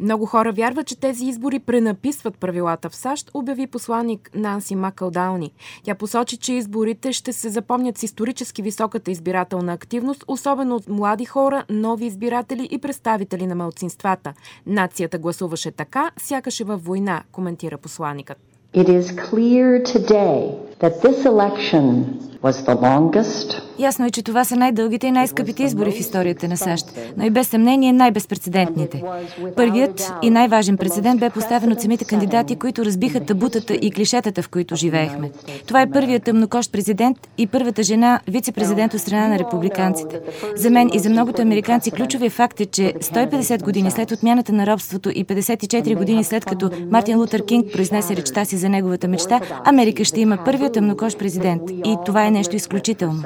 Много хора вярват, че тези избори пренаписват правилата в САЩ, обяви посланник Нанси Макълдауни. Тя посочи, че изборите ще се запомнят с исторически високата избирателна активност, особено от млади хора, нови избиратели и представители на малцинствата. Нацията гласуваше така, сякаш е във война, коментира посланникът. It is clear today that this election was the longest. Ясно е, че това са най-дългите и най-скъпите избори в историята на САЩ, но и без съмнение най-безпрецедентните. Първият и най-важен прецедент бе поставен от самите кандидати, които разбиха табутата и клишетата, в които живеехме. Това е първият тъмнокощ президент и първата жена вице-президент от страна на републиканците. За мен и за многото американци ключовият факт е, че 150 години след отмяната на робството и 54 години след като Мартин Лутер Кинг произнесе речта си за неговата мечта, Америка ще има първият тъмнокощ президент. И това е нещо изключително.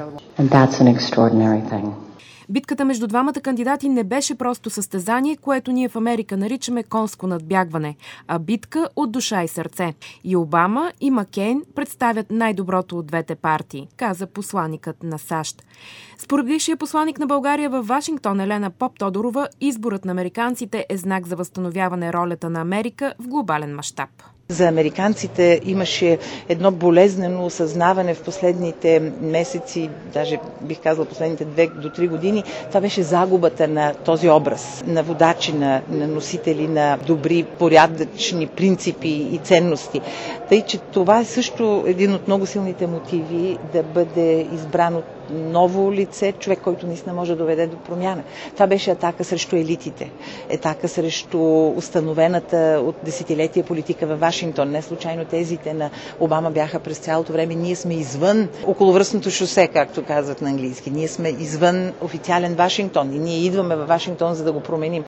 Битката между двамата кандидати не беше просто състезание, което ние в Америка наричаме конско надбягване, а битка от душа и сърце. И Обама, и Маккейн представят най-доброто от двете партии, каза посланикът на САЩ. Според бившия посланик на България във Вашингтон Елена Поптодорова, изборът на американците е знак за възстановяване ролята на Америка в глобален мащаб. За американците имаше едно болезнено осъзнаване в последните месеци, даже бих казала последните 2 до 3 години. Това беше загубата на този образ, на водачи, на носители на добри, порядъчни принципи и ценности. Тъй, че това е също един от много силните мотиви да бъде избран от ново лице, човек, който наистина може да доведе до промяна. Това беше атака срещу елитите, атака срещу установената от десетилетия политика във Вашингтон. Не случайно тезите на Обама бяха през цялото време: ние сме извън околовръстното шосе, както казват на английски. Ние сме извън официален Вашингтон и ние идваме във Вашингтон, за да го променим.